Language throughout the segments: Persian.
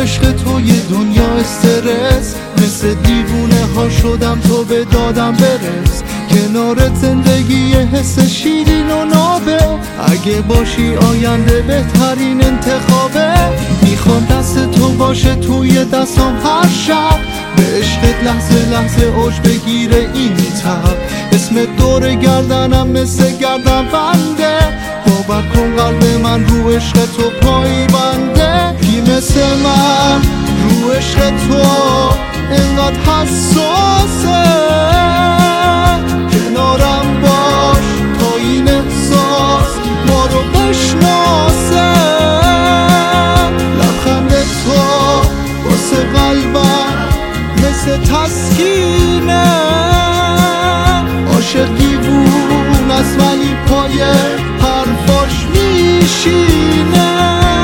عشق تو یه دنیا استرس، مثل دیوونه ها شدم تو به دادم برس. کنارت زندگی حس شیرین و نابه، اگه باشی آینده بهترین انتخابه. میخوام دست تو باشه توی دستام هر شب، به عشقت لحظه لحظه اوج بگیره این تب. اسم دور گردنم مثل گردن بنده، باور کن قلب من رو عشق تو پایی بنده. کی مثل من رو عشق تو اینقدر حساسه؟ کنارم باش تا این احساس ما رو بشناسه. لبخند تو واسه قلبم مثل تسکینه، عاشق دیوون است ولی پای حرفاش میشینه.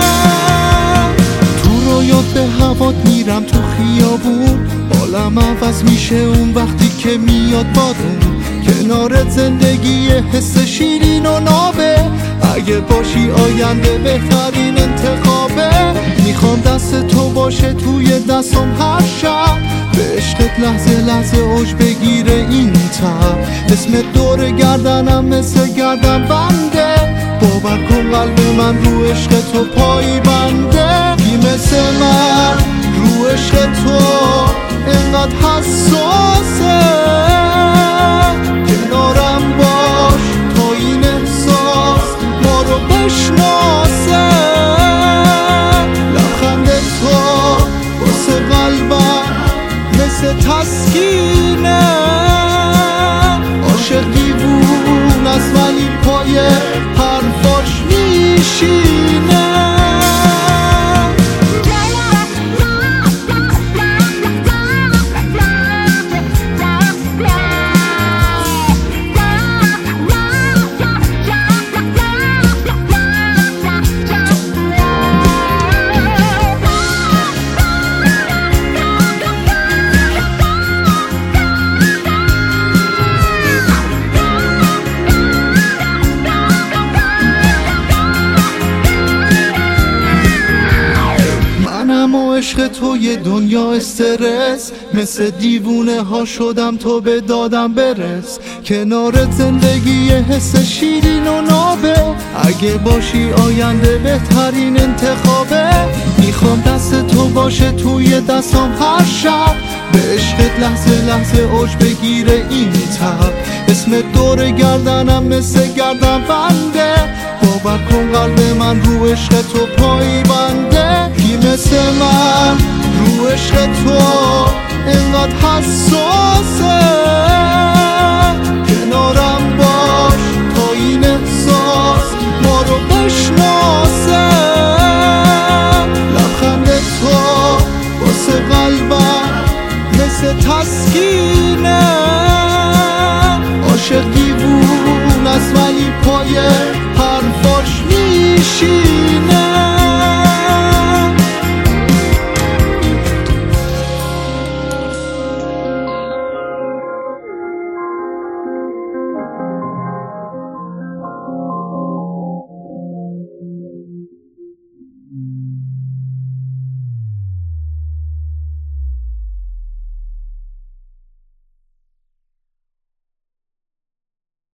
تو رویات به هوات میرم تو خیابون، حالم عوض میشه اون وقتی که میاد بارون. کنارت زندگی حس شیرین و نابه، اگه باشی آینده بهترین انتخابه. میخوام دست تو باشه توی دستم هر شب، به عشقت لحظه لحظه اوج بگیره این تب. اسم دور گردنم مثل گردن بنده، باور کن قلب من رو عشق تو پایی بنده. کی مثل من رو عشق تو اینقدر حساسه؟ کنارم باش تا این احساس ما رو بشناسه. لبخند تو واسه قلبم مثل تسکینه، عاشق دیوون است ولی پای حرفاش میشینه. عشق تو یه دنیا استرس، مثل دیوونه ها شدم تو به دادم برس. کنارت زندگی حس شیرین و نابه، اگه باشی آینده بهترین انتخابه. میخوام دست تو باشه توی دستام هر شب، به عشقت لحظه لحظه اوج بگیره این تب. اسم دور گردنم مثل گردن بنده، باور کن قلب من رو عشق تو پایی بنده. کی مثل من رو عشق تو اینقدر حساسه؟ کنارم باش تا این احساس ما رو بشناسه.